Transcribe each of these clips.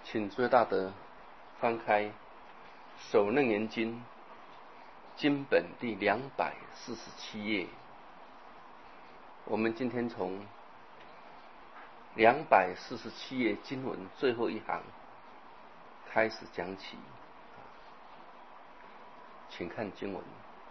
请诸位大德翻开《首楞严经》经本第247页。我们今天从247页经文最后一行开始讲起，请看经文：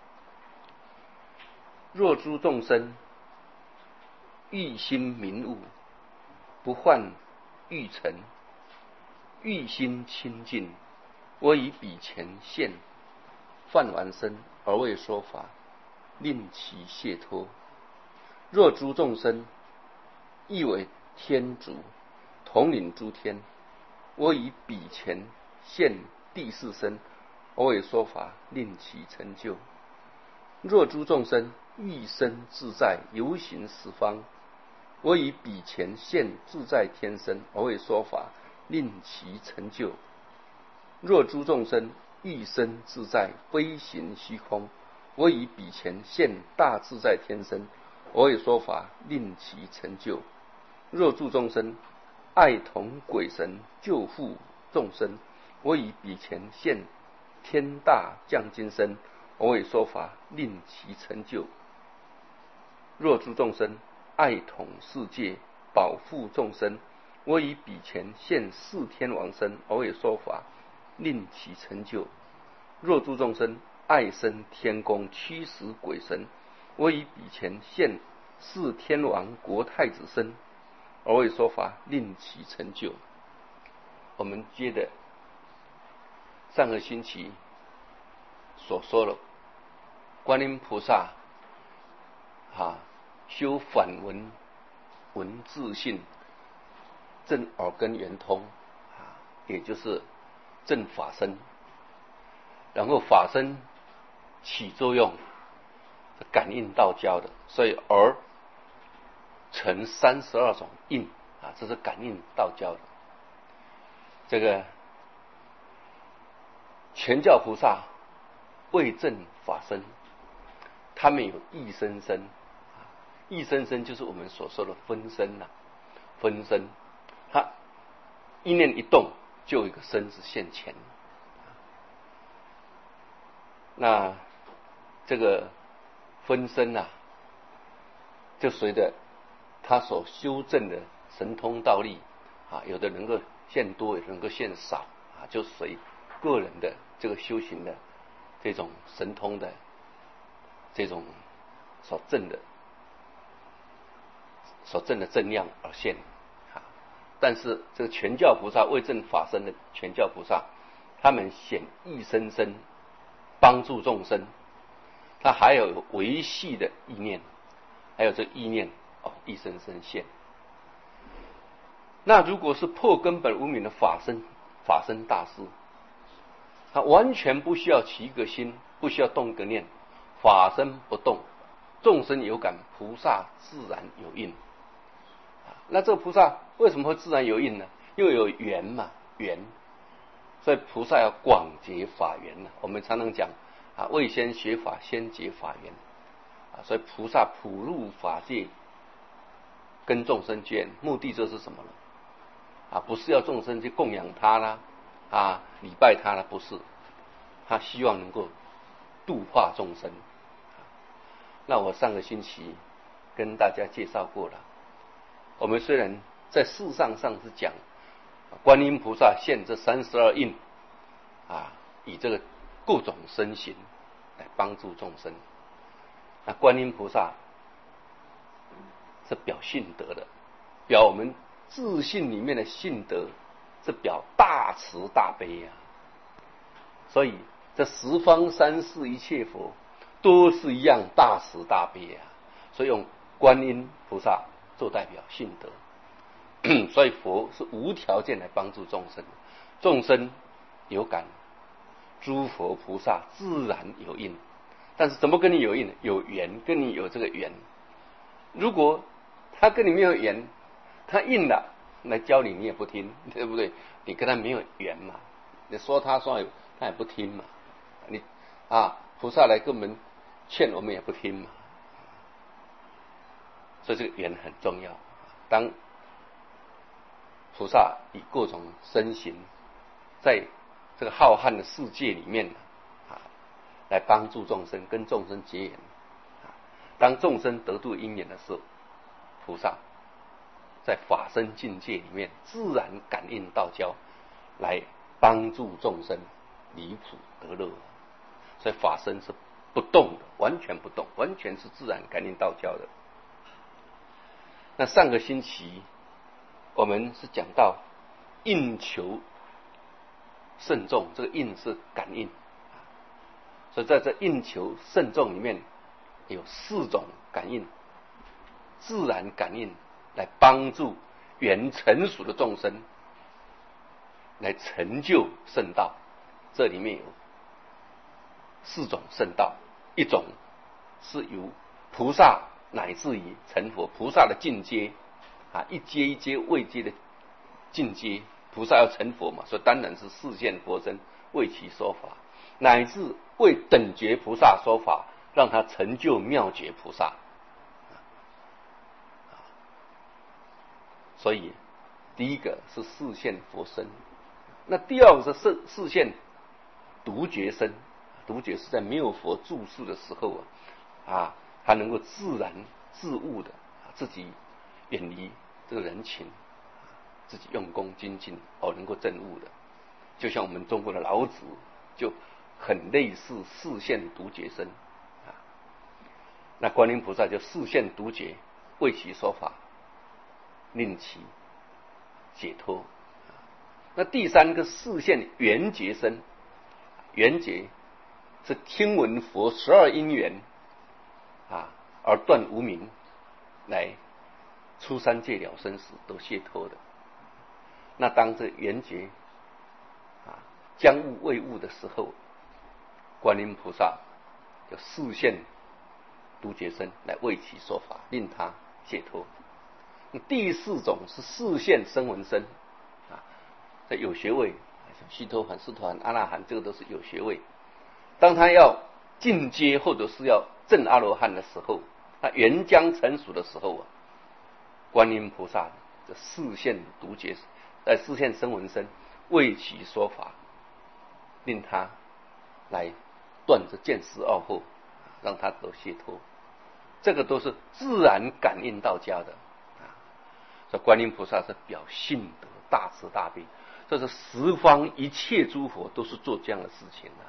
若诸众生欲心明悟，不患欲尘，欲心清净，我以彼前现梵王身而为说法，令其解脱。若诸众生亦为天竺，统领诸天，我以彼前现第四身而为说法，令其成就。若诸众生欲生自在，游行十方，我以彼前现自在天身而为说法，令其成就。若诸众生欲生自在，飞行虚空，我以彼前现大自在天身而为说法，令其成就。若诸众生爱同鬼神，救护众生，我以彼前现天大降金身而为说法，令其成就。若诸众生爱统世界，保护众生，我以彼前现四天王身而为说法，令其成就。若诸众生爱生天宫，驱使鬼神，我以彼前现四天王国太子身而为说法，令其成就。我们接着上个星期所说的观音菩萨修反闻闻自性，正耳根圆通也就是正法身，然后法身起作用，感应道交的，所以耳成32种应这是感应道交的。这个全教菩萨为证法身，他们有异生身，异生身就是我们所说的分身分身，他一念一动就有一个身子现前。那这个分身就随着他所修正的神通道力有的能够现多，有的能够现少就随个人的这个修行的这种神通的这种所证的正量而现但是这个全教菩萨为证法身的全教菩萨，他们显异生身帮助众生，他还有维系的意念，还有这意念异生身现。那如果是破根本无明的法身大师，他完全不需要起一个心，不需要动一个念，法身不动，众生有感，菩萨自然有应。那这个菩萨为什么会自然有应呢？因为有缘嘛，缘，所以菩萨要广结法缘我们常常讲未先学法，先结法缘所以菩萨普入法界，跟众生结缘，目的就是什么呢？不是要众生去供养他啦，礼拜他啦，不是，他希望能够度化众生。那我上个星期跟大家介绍过了，我们虽然在事上是讲观音菩萨现这32应以这个各种身形来帮助众生。那观音菩萨是表性德的，表我们自信里面的性德，是表大慈大悲所以这十方三世一切佛都是一样大慈大悲所以用观音菩萨做代表性德所以佛是无条件来帮助众生，众生有感，诸佛菩萨自然有应。但是怎么跟你有应呢？有缘，跟你有这个缘。如果他跟你没有缘，他应了来教你，你也不听，对不对？你跟他没有缘嘛，你说他也不听嘛。你菩萨来跟我们劝，我们也不听嘛。所以这个缘很重要。当菩萨以各种身形，在这个浩瀚的世界里面来帮助众生，跟众生结缘。当众生得度因缘的时候，菩萨在法身境界里面自然感应道交，来帮助众生离苦得乐。所以法身是不动的，完全不动，完全是自然感应道交的。那上个星期我们是讲到应求慎重，这个应是感应，所以在这应求慎重里面有4种感应，自然感应来帮助原成熟的众生来成就圣道。这里面有4种圣道，一种是由菩萨乃至于成佛，菩萨的进阶一阶一阶位阶的进阶，菩萨要成佛嘛，所以当然是示现佛身为其说法，乃至为等觉菩萨说法，让他成就妙觉菩萨。所以第一个是示现佛身，那第二个是示现独觉身。独觉是在没有佛住世的时候他能够自然自悟的自己远离这个人情，自己用功精进能够证悟的。就像我们中国的老子就很类似示现独觉身那观音菩萨就示现独觉，为其说法，令其解脱。那第三个示现缘觉身，缘觉是听闻佛12因缘而断无明，来出三界了生死都解脱的。那当这缘觉将悟未悟的时候，观音菩萨就示现独觉身来为其说法，令他解脱。第4种是示现声闻身这有学位，像须陀洹、斯陀含、阿那含，这个都是有学位。当他要进阶或者是要证阿罗汉的时候，他缘将成熟的时候观音菩萨就示现独觉，在示现声闻身为其说法，令他来断这见思傲惑，让他得解脱。这个都是自然感应道家的所以观音菩萨是表性德大慈大悲，这是十方一切诸佛都是做这样的事情的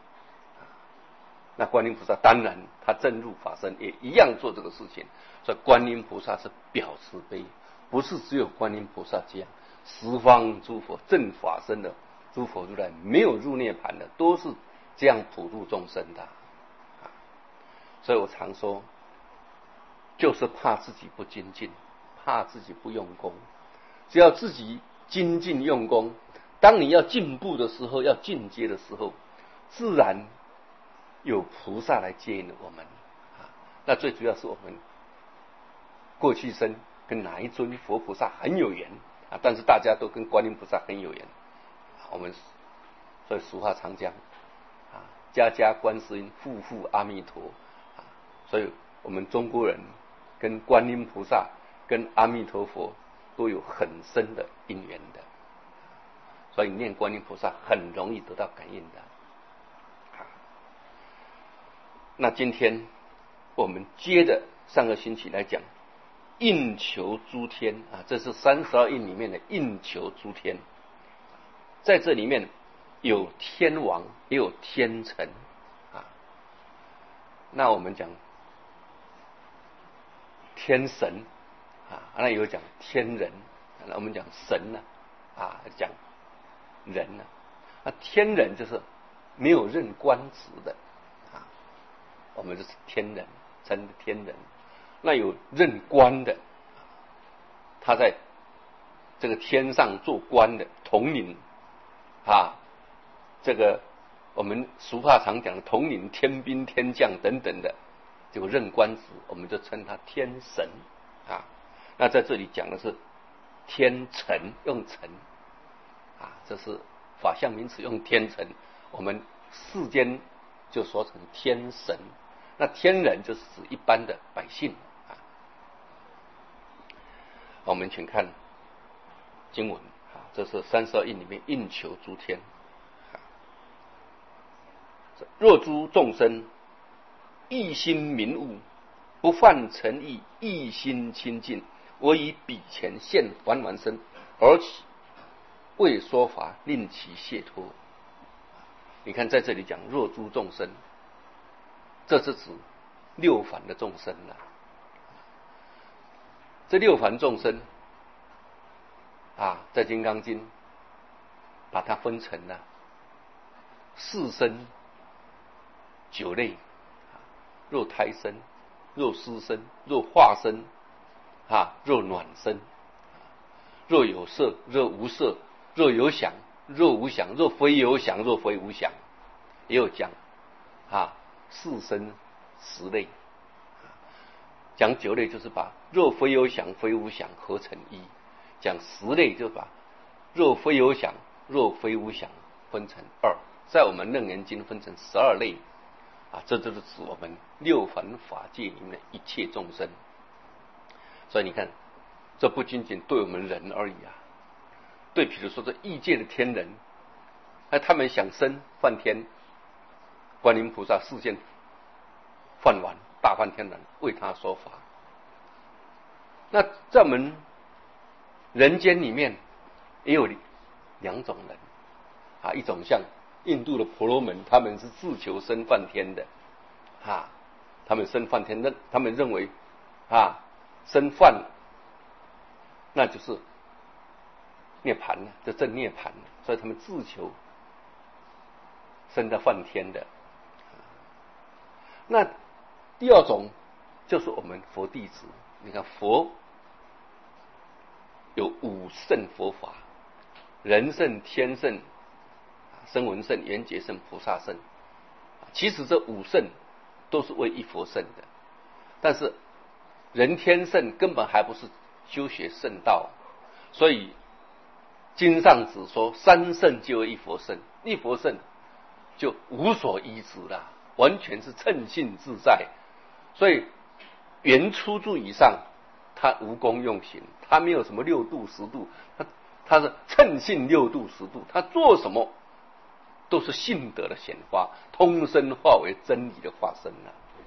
那观音菩萨当然他证入法身也一样做这个事情。所以观音菩萨是表慈悲，不是只有观音菩萨这样，十方诸佛正法身的诸佛如来没有入涅盘的都是这样普度众生的所以我常说，就是怕自己不精进，怕自己不用功。只要自己精进用功，当你要进步的时候，要进阶的时候，自然有菩萨来接引我们那最主要是我们过去生跟哪一尊佛菩萨很有缘但是大家都跟观音菩萨很有缘我们所以俗话常讲家家观世音，户户阿弥陀所以我们中国人跟观音菩萨跟阿弥陀佛都有很深的因缘的，所以念观音菩萨很容易得到感应的那今天我们接着上个星期来讲应求诸天这是32应里面的应求诸天。在这里面有天王也有天神那我们讲天神那有讲天人，那我们讲神讲人那天人就是没有任官职的我们就是天人，称天人。那有任官的，他在这个天上做官的统领这个我们俗话常讲的统领天兵天将等等的这个任官职，我们就称他天神那在这里讲的是天神，用神这是法相名词，用天神，我们世间就说成天神。那天人就是指一般的百姓我们请看经文啊，这是32印里面应求诸天。若诸众生一心明悟，不犯尘意，一心清净，我以彼前现还完身，而起为说法，令其解脱。你看在这里讲若诸众生，这是指六凡的众生了。这六凡众生啊，在《金刚经》把它分成了四身九类，若胎身，若湿身，若化身，若暖身，若有色，若无色，若有想，若无想，若非有想，若非无想，也有讲四身十类，讲九类就是把若非有想非无想合成一，讲十类就把若非有想若非无想分成二，在我们楞严经分成12类这就是指我们六凡法界里面的一切众生。所以你看，这不仅仅对我们人而已对，比如说这异界的天人，他们想生梵天，观音菩萨示现梵王大梵天人为他说法。那在我们人间里面也有两种人一种像印度的婆罗门，他们是自求生梵天的他们生梵天，他们认为生梵那就是涅槃了，这正涅槃了，所以他们自求生到梵天的。那第二种就是我们佛弟子，你看佛有5圣佛法，人圣、天圣、声闻圣、缘觉圣、菩萨圣。其实这5圣都是为一佛圣的，但是人天圣根本还不是修学圣道，所以经上只说3圣就为一佛圣，一佛圣就无所依止了，完全是称性自在。所以原初住以上，他无功用行，他没有什么6度10度，他是称性6度10度，他做什么都是性德的显发，通身化为真理的化身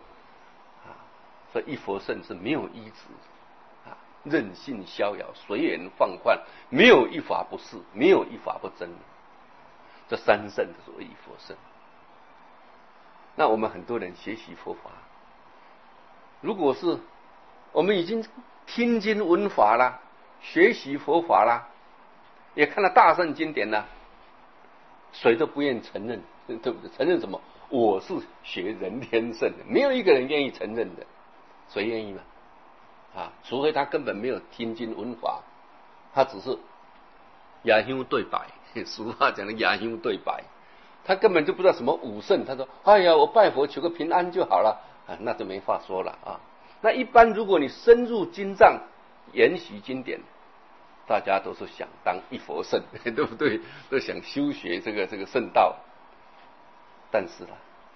所以一佛圣是没有依止任性逍遥，随缘放宽，没有一法不是，没有一法不真。这3圣都是为一佛圣。那我们很多人学习佛法，如果是我们已经听经闻法啦，学习佛法啦，也看了大圣经典啦，谁都不愿意承认，对不对？承认什么？我是学人天圣的，没有一个人愿意承认的，谁愿意吗？除非他根本没有听经闻法，他只是雅香对白，俗话讲的雅香对白，他根本就不知道什么5圣，他说哎呀，我拜佛求个平安就好了那就没话说了那一般如果你深入经藏研习经典，大家都是想当一佛圣，对不对？都想修学这个圣道，但是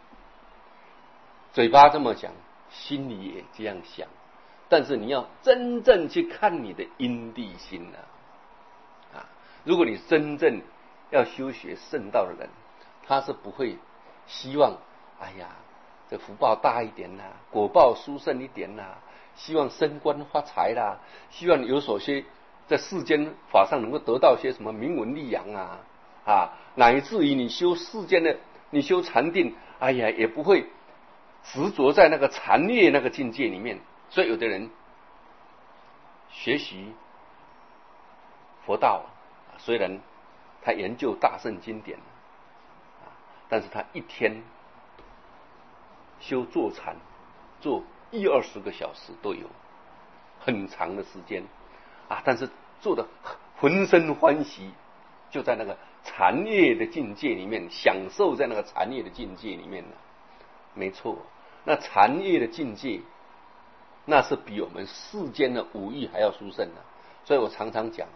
嘴巴这么讲，心里也这样想，但是你要真正去看你的因地心如果你真正要修学圣道的人，他是不会希望哎呀这福报大一点果报殊胜一点希望升官发财希望有所些在世间法上能够得到些什么名闻利养乃至于你修世间的，你修禅定，哎呀也不会执着在那个禅悦那个境界里面。所以有的人学习佛道，虽然他研究大圣经典但是他一天修坐禅做10-20个小时都有，很长的时间但是做的浑身欢喜，就在那个禅悦的境界里面，享受在那个禅悦的境界里面没错，那禅悦的境界那是比我们世间的5欲还要殊胜所以我常常讲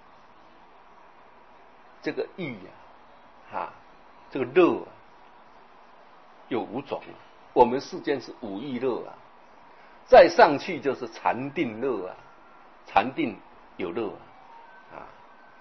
这个欲这个乐有5种我们世间是5欲乐再上去就是禅定乐禅定有乐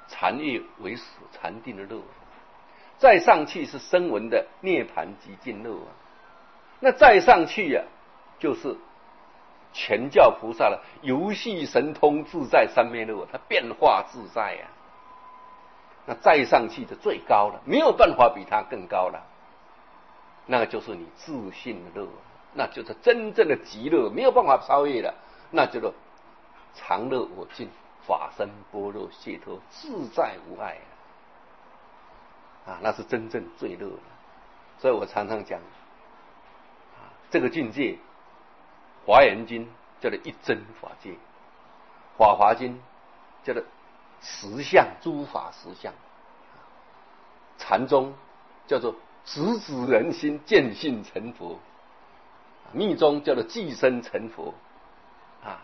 禅悦为始，禅定的乐。再上去是声闻的涅槃极尽乐啊。那再上去啊，就是全教菩萨的游戏神通自在三昧乐，它变化自在啊。那再上去就最高了，没有办法比它更高了。那个就是你自信的乐，那就是真正的极乐，没有办法超越了。那叫做常乐我净，法身般若解脱，自在无碍啊！那是真正最乐的。所以我常常讲这个境界，《华严经》叫做一真法界，《法华经》叫做实相，诸法实相，禅宗叫做直指人心，见性成佛，密宗叫做即身成佛啊。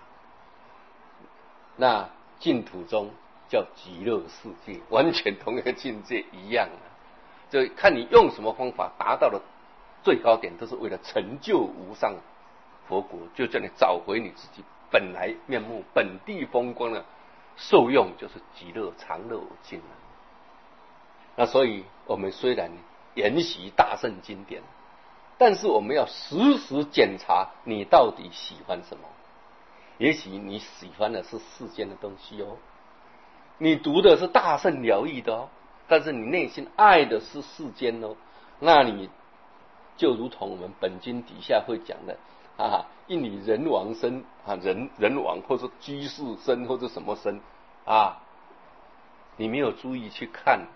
那净土中叫极乐世界，完全同一个境界一样啊。就看你用什么方法达到了最高点，都是为了成就无上佛国，就叫你找回你自己本来面目、本地风光的受用，就是极乐常乐我净啊。那所以我们虽然研习大乘经典，但是我们要时时检查你到底喜欢什么。也许你喜欢的是世间的东西哦，你读的是大乘了义的哦，但是你内心爱的是世间哦，那你就如同我们本经底下会讲的印你人王身人王或者居士身或者什么身你没有注意去看，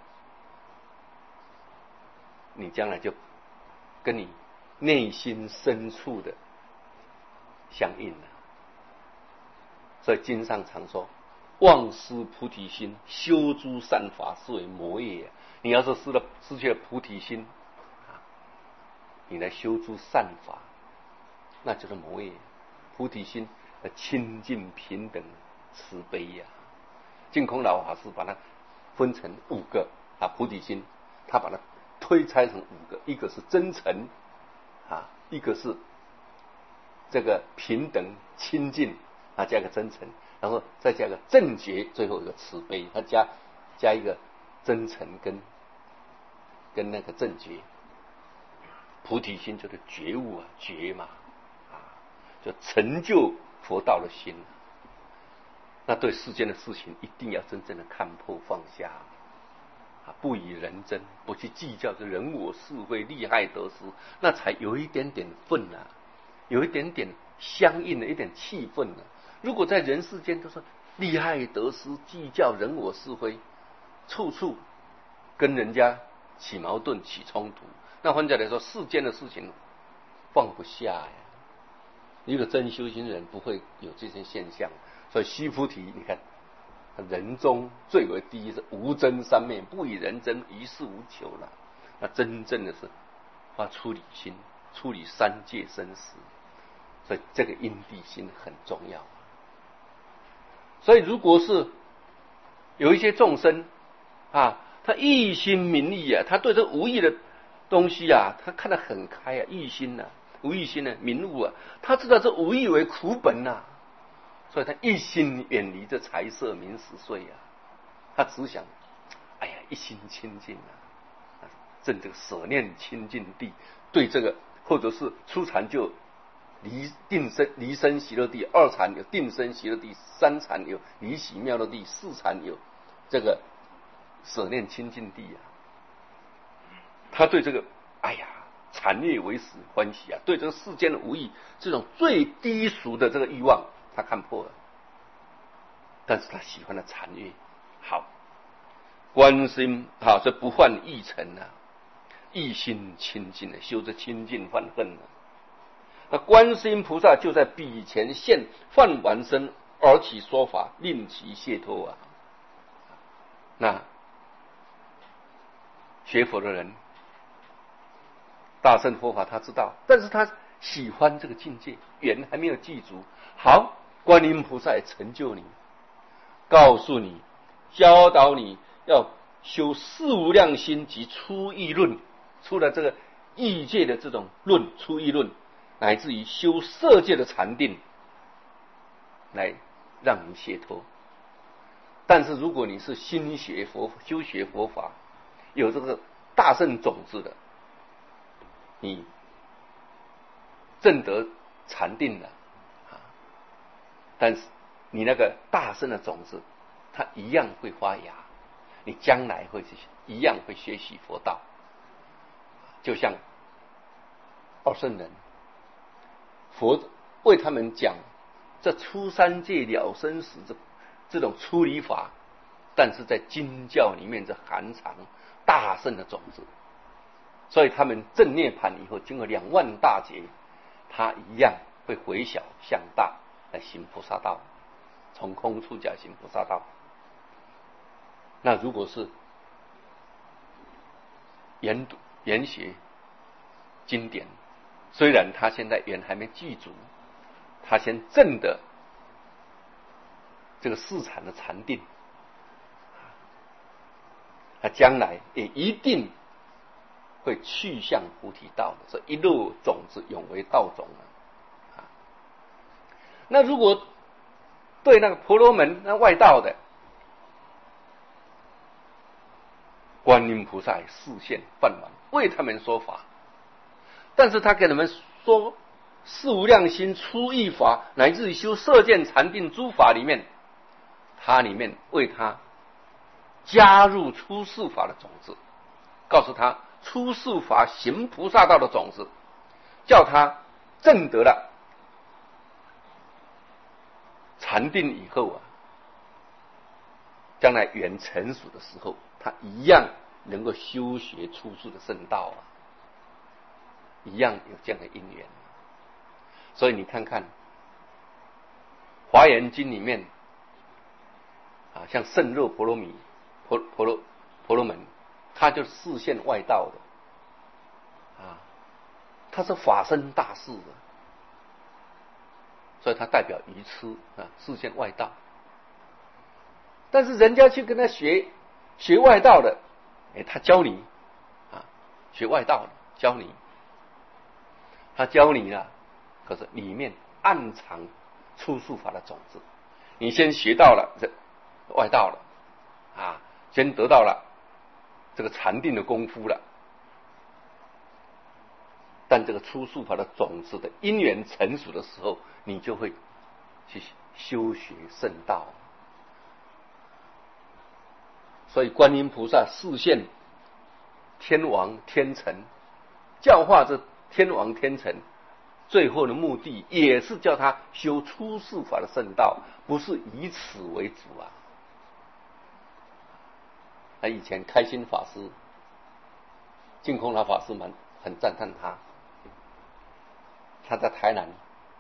你将来就跟你内心深处的相应了。所以经上常说，忘失菩提心，修诸善法，是为魔业。你要是失去了菩提心你来修诸善法，那就是魔业。菩提心的清净平等慈悲呀。净空老法师把它分成5个菩提心，他把它推拆成5个，一个是真诚一个是这个平等清净加一个真诚，然后再加一个正觉，最后一个慈悲，他加一个真诚跟那个正觉。菩提心就是觉悟觉嘛就成就佛道的心。那对世间的事情一定要真正的看破放下不以人争，不去计较这人我是非利害得失，那才有一点点分有一点点相应的一点气氛如果在人世间都是利害得失，计较人我是非，处处跟人家起矛盾起冲突，那换句来说，世间的事情放不下呀。一个真修行人不会有这些现象。所以须菩提你看，人中最为第一是无争三昧，不与人争，于事无求了。那真正的是发出离心，处理三界生死。所以这个因地心很重要。所以如果是有一些众生他一心名利他对这无义的东西他看得很开义心无义心名物他知道这无义为苦本所以他一心远离这财色名食睡他只想一心清净正这个舍念清净地，对这个或者是初禅就离生喜乐地，二禅有定生喜乐地，三禅有离喜妙乐地，四禅有这个舍念清净地他对这个禅悦为始欢喜对这个世间的无义这种最低俗的这个欲望他看破了，但是他喜欢的禅悦好观心这不犯意尘一心清净修这清净犯恨那观世音菩萨就在彼前现梵完身而起说法，令其解脱那学佛的人，大乘佛法他知道，但是他喜欢这个境界，缘还没有记足。好，观音菩萨也成就你，告诉你，教导你要修四无量心及出义论，出了这个义界的这种论，出义论，乃至于修色界的禅定，来让你解脱。 但是如果你是修学佛法，有这个大圣种子的，你证得禅定了啊，但是你那个大圣的种子，它一样会发芽，你将来一样会学习佛道。就像二圣人，佛为他们讲这出三界了生死这种出离法，但是在经教里面这含藏大圣的种子，所以他们证涅槃以后，经过2万大劫，他一样会回小向大来行菩萨道，从空出家行菩萨道。那如果是研学经典，虽然他现在缘还没具足，他先证的这个四禅的禅定，他将来也一定会去向菩提道的，所以一路种子永为道种啊。那如果对那个婆罗门那外道的，观音菩萨示现梵王为他们说法，但是他给他们说四无量心、初一法，乃至于修摄见禅定诸法里面，他里面为他加入出世法的种子，告诉他出世法行菩萨道的种子，叫他证得了禅定以后啊，将来缘成熟的时候，他一样能够修学出世的圣道啊，一样有这样的因缘。所以你看看《华严经》里面啊，像圣若婆罗门，他就是示现外道的啊，他是法身大士的，所以他代表愚痴啊，示现外道。但是人家去跟他学外道的，他教你啊，学外道的教你，他教你了，可是里面暗藏出世法的种子。你先学到了这外道了啊，先得到了这个禅定的功夫了，但这个出世法的种子的因缘成熟的时候，你就会去修学圣道。所以观音菩萨示现天王天臣，教化这天王天臣，最后的目的也是叫他修出世法的圣道，不是以此为主啊。他以前开心法师、净空老法师们很赞叹他，他在台南，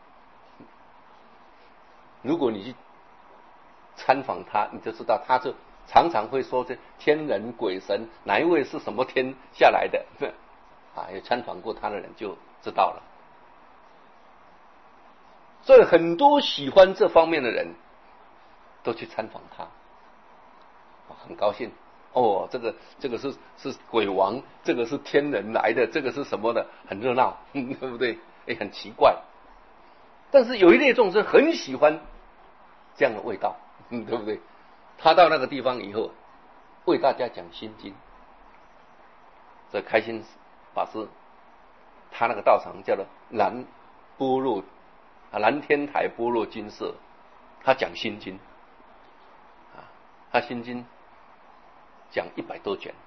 如果你去参访他，你就知道他就常常会说这天人鬼神哪一位是什么天下来的啊，有参访过他的人就知道了。所以很多喜欢这方面的人都去参访他，很高兴哦，这个是鬼王，这个是天人来的，这个是什么的，很热闹对不对？很奇怪。但是有一类众生很喜欢这样的味道对不对？他到那个地方以后为大家讲心经，这开心法师他那个道场叫做蓝天台般若精舍，他讲心经啊，他心经讲100多卷，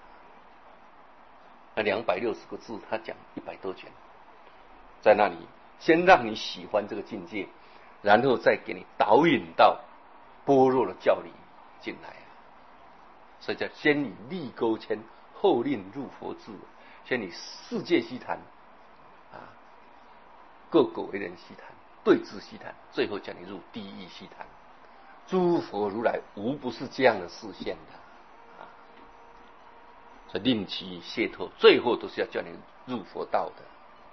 那260个字他讲100多卷，在那里先让你喜欢这个境界，然后再给你导引到般若的教理进来，所以叫先以立钩牵，后令入佛智，先以世界悉谈啊，各个为人悉谈，对治悉谈，最后叫你入第一悉谈。诸佛如来无不是这样的示现的啊，所以令其解脱，最后都是要叫你入佛道的。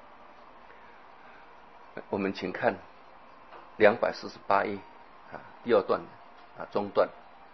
我们请看248页啊，第2段啊，中段。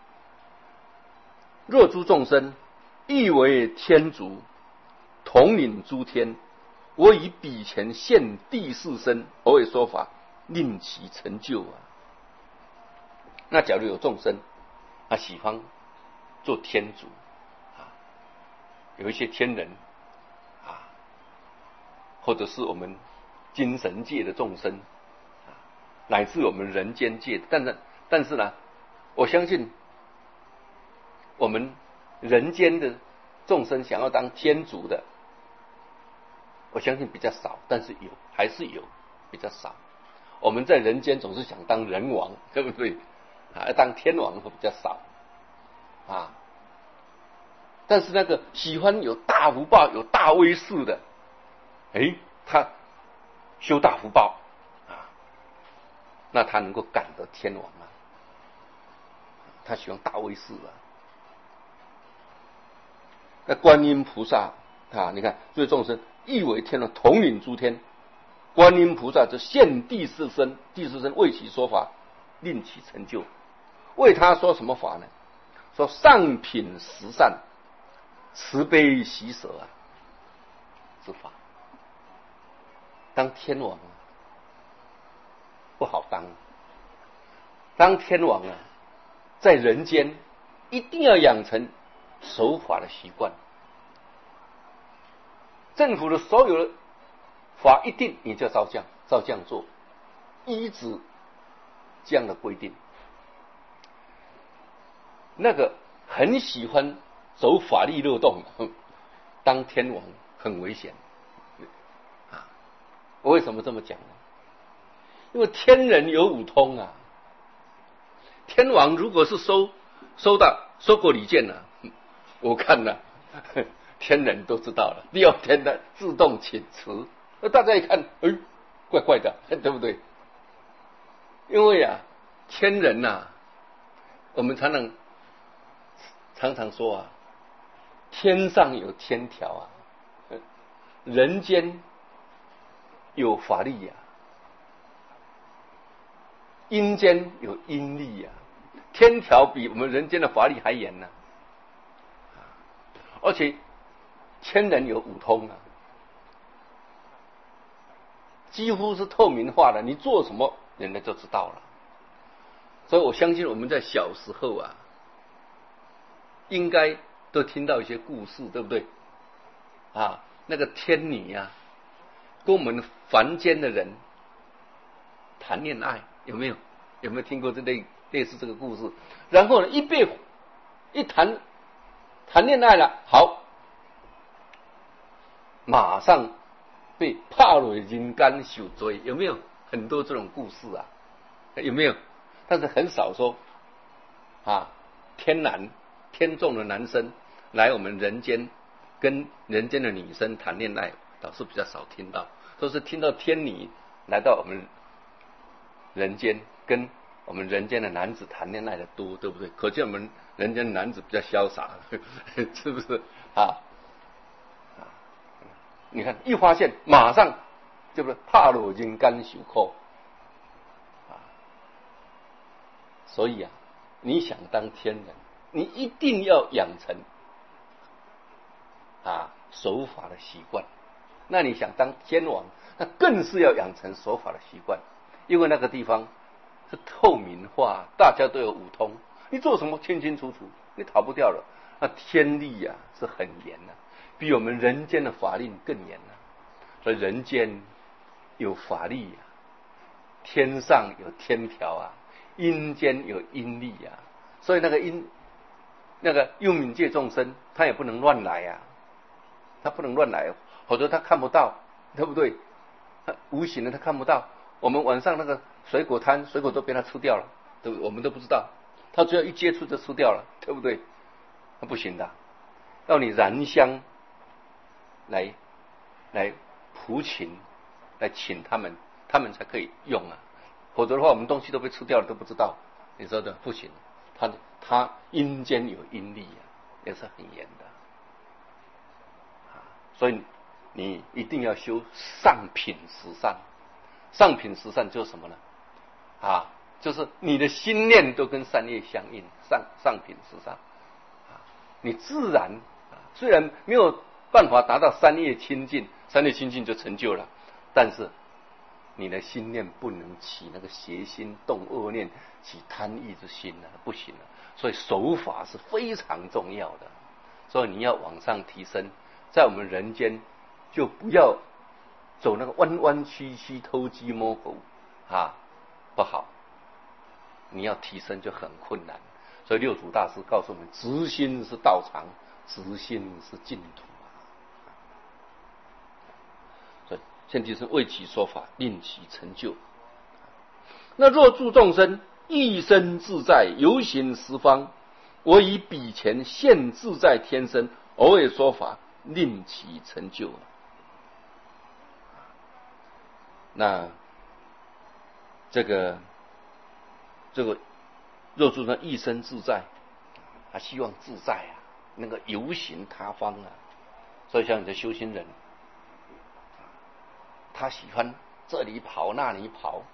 若诸众生亦为天竺，统领诸天，我以彼前现第四身而为说法，令其成就啊。那假如有众生他喜欢做天主啊，有一些天人啊，或者是我们精神界的众生啊，乃至我们人间界的，但是呢，我相信我们人间的众生想要当天主的，我相信比较少，但是还是有，比较少。我们在人间总是想当人王，对不对？啊，当天王会比较少啊。但是那个喜欢有大福报、有大威势的，他修大福报啊，那他能够赶得天王啊。他喜欢大威势啊。那观音菩萨啊，你看诸众生亦为天王，统领诸天。观音菩萨就现第四身，第四身为其说法，令其成就。为他说什么法呢？说上品十善，慈悲喜舍啊之法。当天王啊，不好当。当天王啊，在人间一定要养成守法的习惯。政府的所有的法一定你就照这样做，依止这样的规定。那个很喜欢走法律漏洞，当天王很危险啊！我为什么这么讲呢？因为天人有五通啊。天王如果是收过礼券了，我看了天人都知道了，第二天的自动请辞。大家一看，怪怪的，对不对？因为啊，天人啊，我们常常说啊，天上有天条啊，人间有法律啊，阴间有阴律啊，天条比我们人间的法律还严呢。而且天人有五通啊，几乎是透明化的，你做什么人家就知道了。所以我相信我们在小时候啊，应该都听到一些故事，对不对？啊，那个天女啊，跟我们凡间的人谈恋爱，有没有听过类似这个故事？然后呢，一谈恋爱了，好，马上被拍落人间受罪，有没有很多这种故事啊？有没有？但是很少说啊，天众的男生来我们人间跟人间的女生谈恋爱，倒是比较少听到，都是听到天女来到我们人间跟我们人间的男子谈恋爱的多，对不对？可见我们人间的男子比较潇洒，是不是啊？你看一发现马上对不对？拍落人间受苦啊！所以啊，你想当天人，你一定要养成守法的习惯。那你想当天王，那更是要养成守法的习惯，因为那个地方是透明化，大家都有五通，你做什么清清楚楚，你逃不掉了。那天律啊是很严的，比我们人间的法令更严了。所以人间有法律啊，天上有天条啊，阴间有阴律啊。所以那个幽冥界众生，他也不能乱来啊，他不能乱来，否则他看不到，对不对？他无形的他看不到。我们晚上那个水果摊，水果都被他吃掉了，对不对？我们都不知道，他只要一接触就吃掉了，对不对？那不行的，要你燃香来普请，来请他们才可以用啊，否则的话我们东西都被吃掉了都不知道，你说的不行。他阴间有阴律啊，也是很严的所以你一定要修上品十善。上品十善就是什么呢？就是你的心念都跟善业相应，上品十善你自然虽然没有办法达到三业清净就成就了，但是你的心念不能起那个邪心、动恶念、起贪欲之心了，不行了。所以守法是非常重要的。所以你要往上提升，在我们人间就不要走那个弯弯曲曲、偷鸡摸狗不好。你要提升就很困难。所以六祖大师告诉我们：直心是道场，直心是净土。所以先提升为其说法，令其成就。那若诸众生一生自在，游行十方，我以彼前现自在天身，偶尔说法，令其成就。那这个若诸众生一生自在，他希望自在能够游行他方所以像你的修行人，他喜欢这里跑那里跑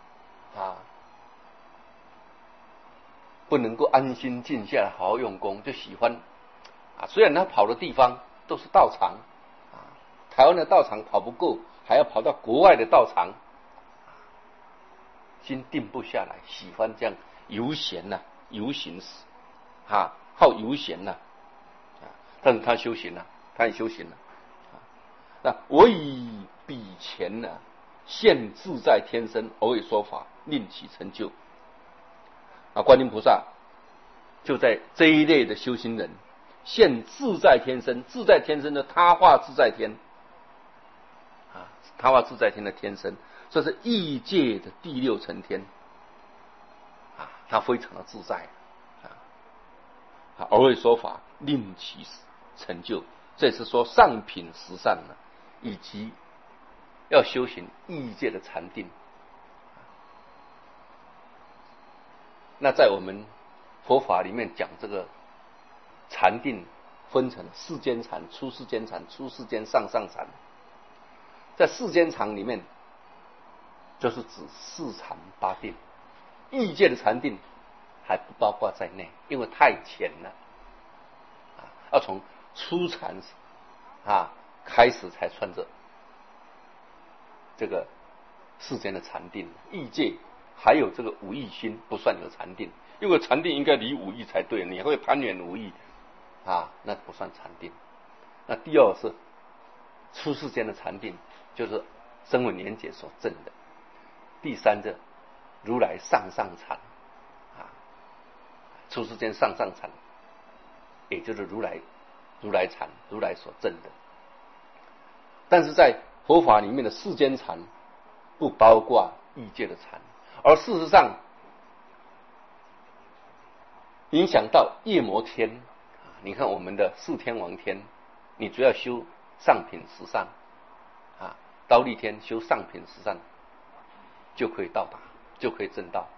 不能够安心静下来好好用功，就喜欢虽然他跑的地方都是道场台湾的道场跑不够，还要跑到国外的道场，心定不下来，喜欢这样游闲游行好游闲但是他修行他也修行那我以彼前现自在天身，偶尔说法，令其成就。观音菩萨就在这一类的修行人现自在天身，自在天身的他化自在天他化自在天的天身，这是异界的第六层天他非常的自在偶尔说法，令其成就。这是说上品十善以及要修行异界的禅定。那在我们佛法里面讲这个禅定分成世间禅、出世间禅、出世间上上禅。在世间禅里面就是指四禅八定，异界的禅定还不包括在内，因为太浅了要从初禅开始才算这个世间的禅定。异界还有这个无意心不算有禅定，因为禅定应该离无意才对，你会攀缘无意那不算禅定。那第二是出世间的禅定，就是声闻缘觉所证的。第三者如来上上禅出世间上上禅，也就是如来禅，如来所证的。但是在佛法里面的世间禅不包括异界的禅，而事实上影响到夜摩天你看我们的四天王天，你只要修上品十善忉利天修上品十善就可以到达，就可以证道。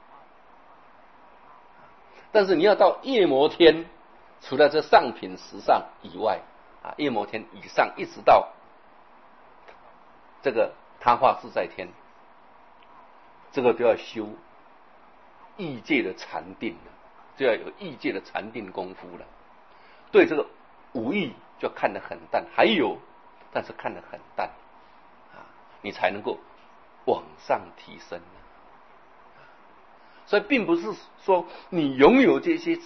但是你要到夜摩天，除了这上品十善以外夜摩天以上一直到这个他化自在天，这个都要修异界的禅定了，就要有异界的禅定功夫了。对这个无意就看得很淡，还有但是看得很淡你才能够往上提升所以并不是说你拥有这些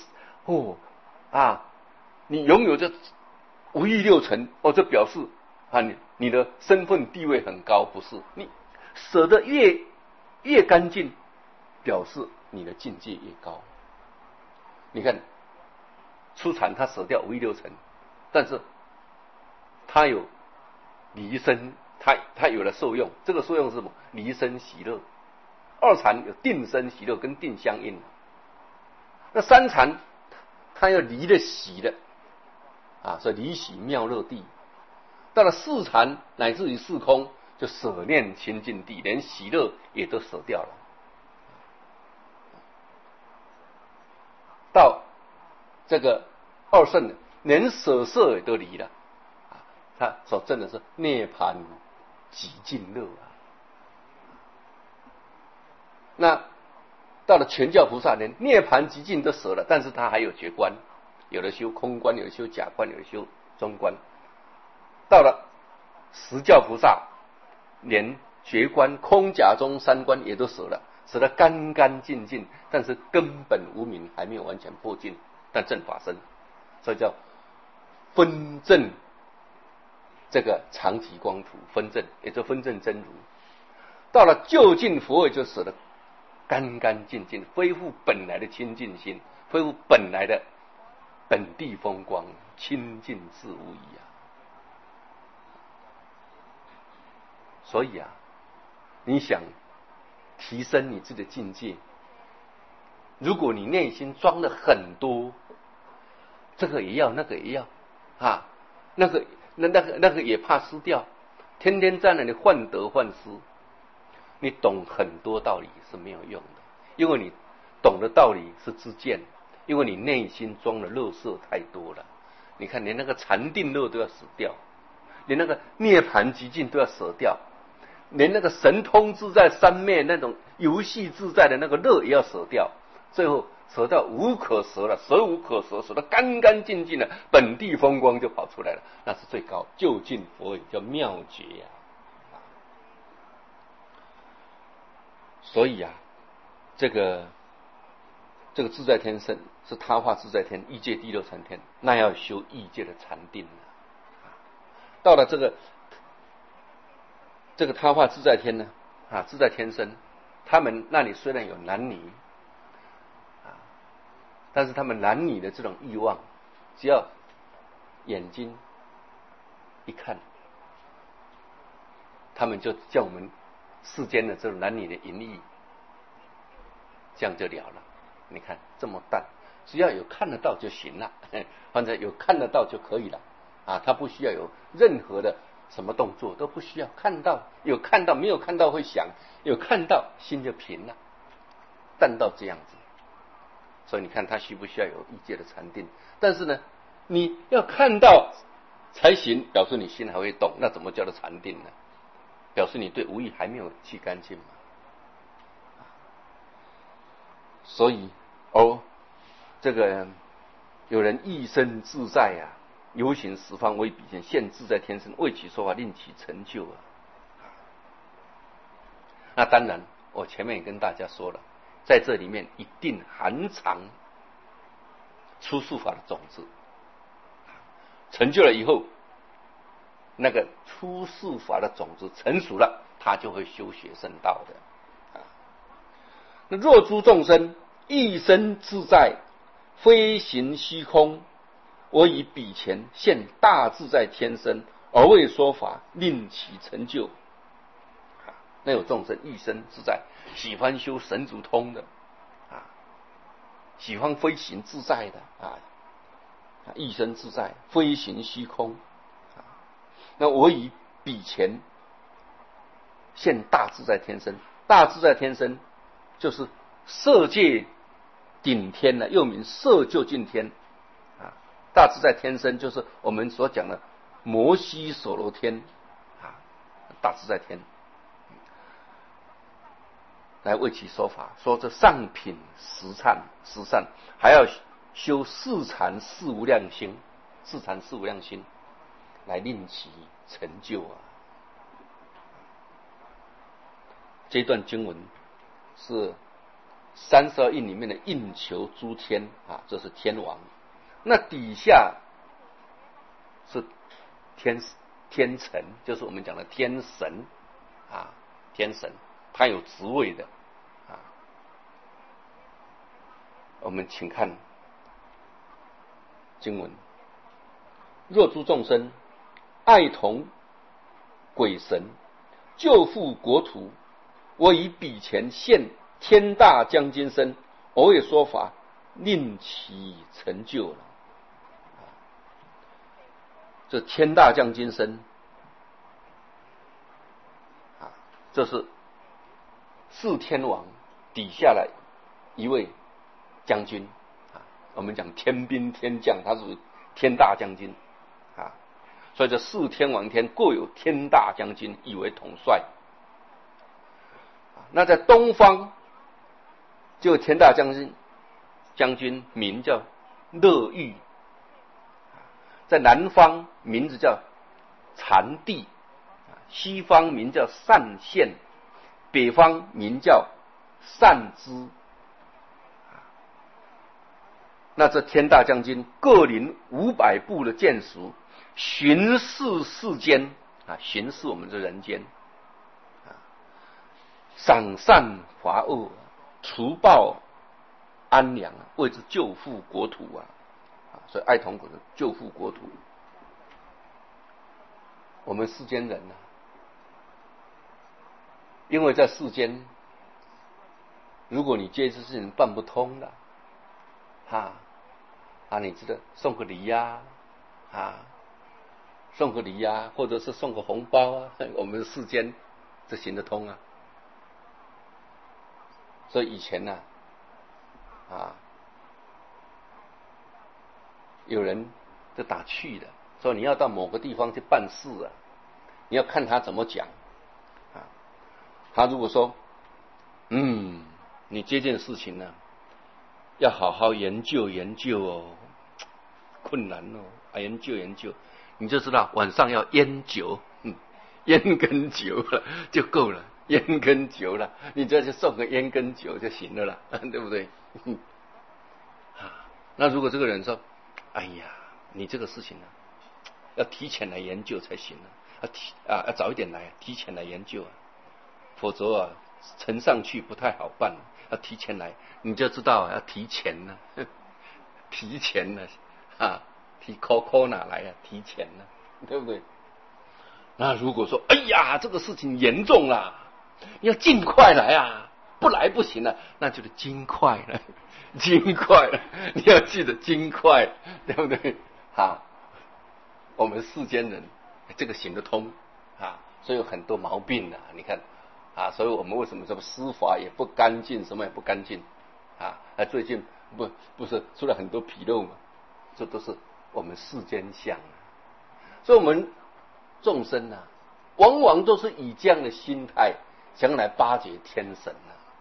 你拥有这无意六尘这表示你的身份地位很高，不是。你舍得越干净，表示你的境界越高。你看初禅他舍掉无意六尘，但是他有离身，他有了受用，这个受用是什么？离身喜乐。二禅有定身喜乐，跟定相应。那三禅他要离了喜的所以离喜妙乐地。到了四禅乃至于四空，就舍念清净地，连喜乐也都舍掉了。到这个二圣，连舍色也都离了他所证的是涅槃极尽乐那到了全教菩萨，连涅槃极尽都舍了，但是他还有觉观，有的修空观，有的修假观，有的修中观。到了十教菩萨，连绝关，空假中三关也都舍了，舍得干干净净，但是根本无明还没有完全破尽，但正法身，所以叫分证这个常寂光土分证，也就分证真如。到了究竟佛位，就舍得干干净净，恢复本来的清净心，恢复本来的本地风光，清净自无疑啊！所以啊，你想提升你自己的境界，如果你内心装了很多，这个也要，那个也要啊，那个也怕失掉，天天在那里患得患失，你懂很多道理是没有用的，因为你懂的道理是知见，因为你内心装的垃圾太多了。你看，连那个禅定乐都要死掉，连那个涅槃极境都要舍掉，连那个神通自在三昧那种游戏自在的那个乐也要舍掉，最后舍到无可舍了，舍无可舍，舍得干干净净的，本地风光就跑出来了，那是最高究竟佛位，叫妙觉呀。所以啊，这个自在天身是他化自在天，异界第六禅天，那要修异界的禅定了。到了这个他化自在天呢，自在天身，他们那里虽然有男女但是他们男女的这种欲望，只要眼睛一看，他们就叫我们世间的这种男女的淫欲，这样就了了。你看这么淡，只要有看得到就行了，反正有看得到就可以了他不需要有任何的什么动作，都不需要，看到有看到，没有看到会想，有看到心就平了，淡到这样子。所以你看他需不需要有异界的禅定？但是呢，你要看到才行，表示你心还会动，那怎么叫做禅定呢？表示你对无意还没有去干净嘛。所以这个有人一生自在游行十方为彼现，现自在天身，为其说法，令其成就那当然，我前面也跟大家说了，在这里面一定含藏出世法的种子，成就了以后，那个出世法的种子成熟了，他就会修学圣道的那若诸众生一生自在，飞行虚空，我以彼前现大自在天身，而为说法，令其成就那有众生一生自在，喜欢修神足通的喜欢飞行自在的一生自在，飞行虚空那我以彼前现大自在天身，大自在天身就是色界顶天呢，又名色究竟天大自在天身就是我们所讲的摩西所罗天大自在天来为其说法，说这上品十善，还要修四禅四无量心，来令其成就这段经文是32印里面的应求诸天这是天王，那底下是天神，就是我们讲的天神天神他有职位的我们请看经文：若诸众生爱同鬼神，救复国土，我以彼前现天大将军身，偶有说法，令其成就了这天大将军身这是四天王底下的一位将军我们讲天兵天将，他是天大将军所以这四天王天各有天大将军以为统帅那在东方就有天大将军名叫乐玉在南方名字叫禅帝西方名叫善现，北方名叫善知。那这天大将军各领500步的箭矢，巡视世间啊，巡视我们这人间啊，赏善罚恶，除暴安良，为之救复国土啊！所以爱同国的救复国土。我们世间人啊，因为在世间，如果你这件事情办不通了，你知道送个礼呀，送个礼呀，或者是送个红包啊，我们世间这行得通啊。所以以前呢，有人就打趣的说，你要到某个地方去办事啊，你要看他怎么讲啊。他如果说，你这件事情呢，要好好研究研究哦，困难哦，研究研究，你就知道晚上要烟酒，烟跟酒了就够了，烟跟酒了，你这就送个烟跟酒就行了啦，对不对？那如果这个人说，哎呀，你这个事情呢，要提前来研究才行啊，要早一点来，提前来研究啊，否则啊，呈上去不太好办，要提前来，你就知道要提前呢，提前呢，提 call 哪来啊？提前呢，对不对？那如果说，哎呀，这个事情严重啦，你要尽快来啊，不来不行了，那就是尽快了，尽快了，你要记得尽快，对不对？我们世间人这个行得通所以有很多毛病你看所以我们为什么这个司法也不干净，什么也不干净最近不是出了很多纰漏嘛？这都是我们世间相所以我们众生往往都是以这样的心态想来巴结天神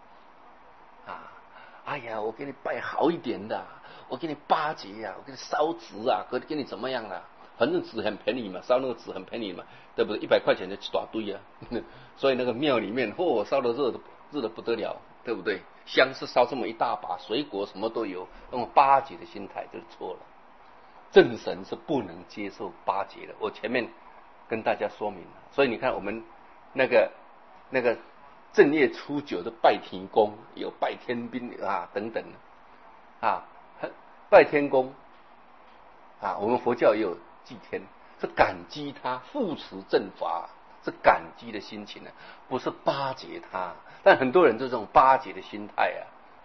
哎呀，我给你拜好一点的，我给你巴结我给你烧纸给你怎么样啦？反正纸很便宜嘛，烧那个纸很便宜嘛，对不对？100块钱就一大堆所以那个庙里面烧得热得不得了，对不对？香是烧这么一大把，水果什么都有，那种巴结的心态就是错了。正神是不能接受巴结的，我前面跟大家说明了。所以你看我们那个正月初9的拜天公，有拜天兵等等拜天公我们佛教也有祭天，是感激他护持正法，是感激的心情不是巴结他。但很多人这种巴结的心态